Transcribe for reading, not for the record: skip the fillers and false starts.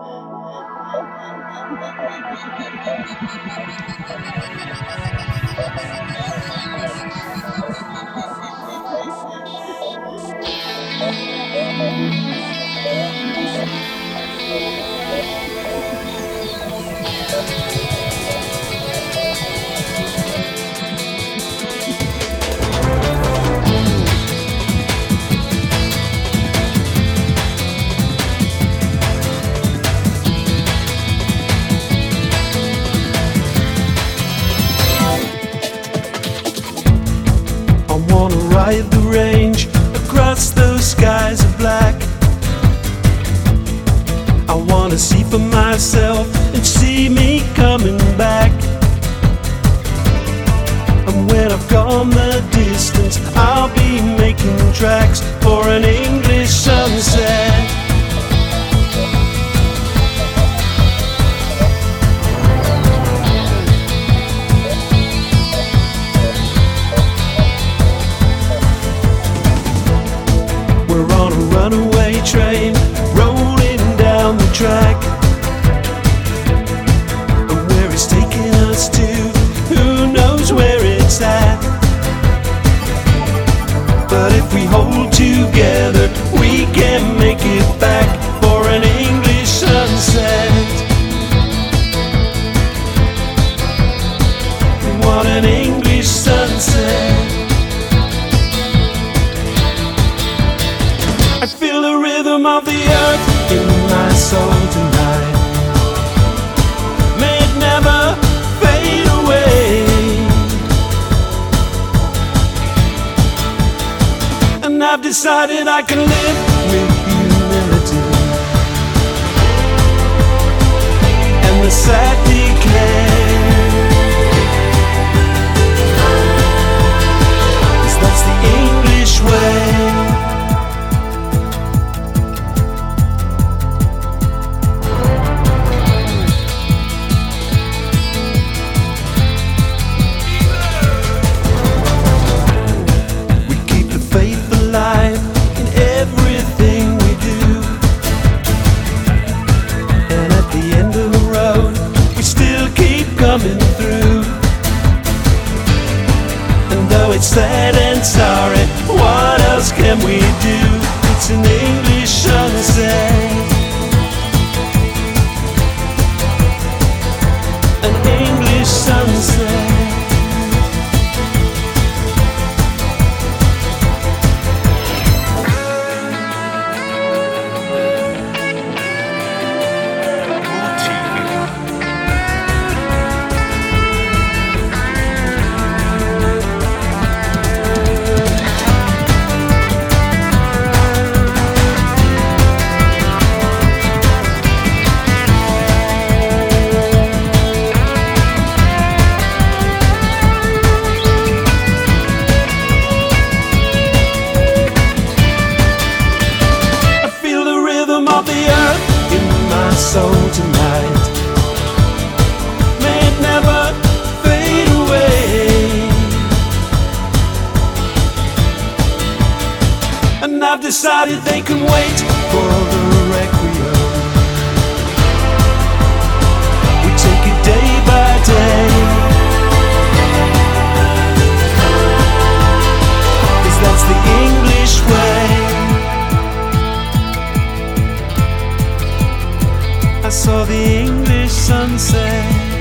Ride the range across those skies of black. I wanna see for myself and see me coming back. And when I've gone the distance, I'll be making tracks for an English sunset. We're on a runaway train rolling down the track, and where it's taking us to, who knows where it's at. But if we hold together, we can make it back for an English sunset. What an English sunset. I feel the rhythm of the earth in my soul tonight. May it never fade away. And I've decided I can live with humility and the sad decay. 'Cause that's the English way. In everything we do, and at the end of the road we still keep coming through. And though it's sad and sorry, what else can we do? It's an English sunset, an English sunset. Of the earth in my soul tonight. May it never fade away. And I've decided they can wait for the requiem. We take it day by day, 'cause that's the English way. I saw the English sunset.